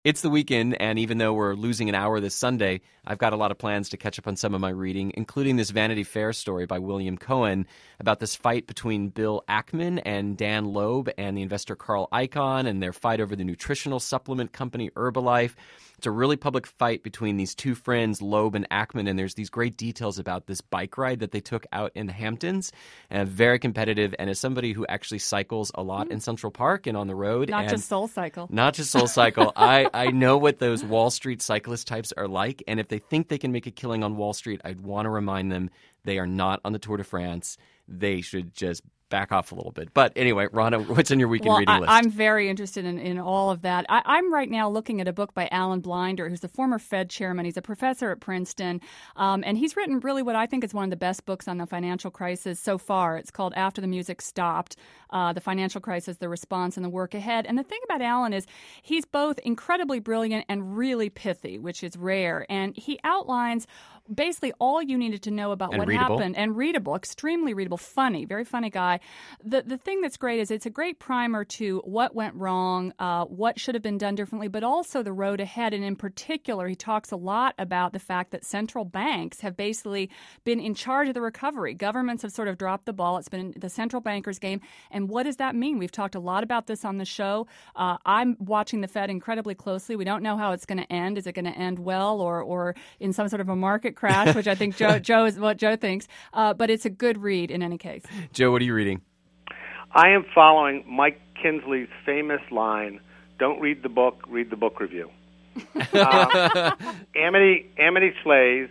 It's the weekend, and even though we're losing an hour this Sunday, I've got a lot of plans to catch up on some of my reading, including this Vanity Fair story by William Cohen about this fight between Bill Ackman and Dan Loeb and the investor Carl Icahn and their fight over the nutritional supplement company Herbalife. It's a really public fight between these two friends, Loeb and Ackman, and there's these great details about this bike ride that they took out in the Hamptons. Very competitive, and as somebody who actually cycles a lot in Central Park and on the road. Not just Soul Cycle. Not just Soul Cycle. I know what those Wall Street cyclist types are like, and if they think they can make a killing on Wall Street, I'd want to remind them they are not on the Tour de France. They should just back off a little bit. But anyway, Rana, what's on your weekend reading list? I'm very interested in all of that. I'm right now looking at a book by Alan Blinder, who's the former Fed chairman. He's a professor at Princeton, and he's written really what I think is one of the best books on the financial crisis so far. It's called After the Music Stopped, The Financial Crisis, the Response, and the Work Ahead. And the thing about Alan is he's both incredibly brilliant and really pithy, which is rare. And he outlines basically all you needed to know about what happened. And readable, extremely readable, funny, very funny guy. The thing that's great is it's a great primer to what went wrong, what should have been done differently, but also the road ahead. And in particular, he talks a lot about the fact that central banks have basically been in charge of the recovery. Governments have sort of dropped the ball. It's been the central bankers' game. And what does that mean? We've talked a lot about this on the show. I'm watching the Fed incredibly closely. We don't know how it's going to end. Is it going to end well or in some sort of a market crash, which I think Joe is what Joe thinks. But it's a good read in any case. Joe, what are you reading? I am following Mike Kinsley's famous line, "Don't read the book, read the book review." Amity Shlaes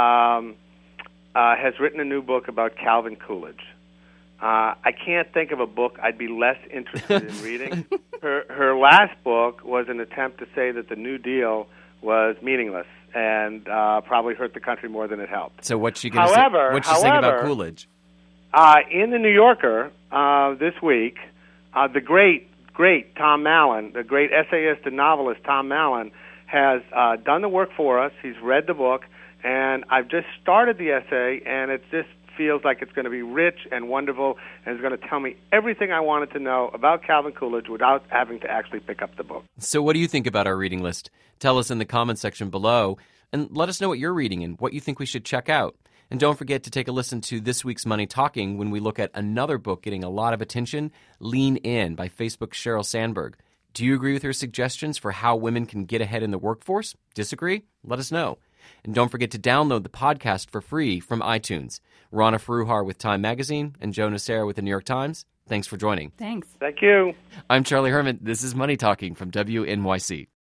has written a new book about Calvin Coolidge. I can't think of a book I'd be less interested in reading. Her last book was an attempt to say that the New Deal was meaningless and probably hurt the country more than it helped. So what's she going to say? What's she saying about Coolidge? In the New Yorker this week, the great Tom Mallon, the great essayist and novelist Tom Mallon, has done the work for us. He's read the book, and I've just started the essay, and it just feels like it's going to be rich and wonderful, and it's going to tell me everything I wanted to know about Calvin Coolidge without having to actually pick up the book. So what do you think about our reading list? Tell us in the comments section below, and let us know what you're reading and what you think we should check out. And don't forget to take a listen to this week's Money Talking when we look at another book getting a lot of attention, Lean In by Facebook's Sheryl Sandberg. Do you agree with her suggestions for how women can get ahead in the workforce? Disagree? Let us know. And don't forget to download the podcast for free from iTunes. Rana Foroohar with Time Magazine and Joe Nocera with the New York Times. Thanks for joining. Thanks. Thank you. I'm Charlie Herman. This is Money Talking from WNYC.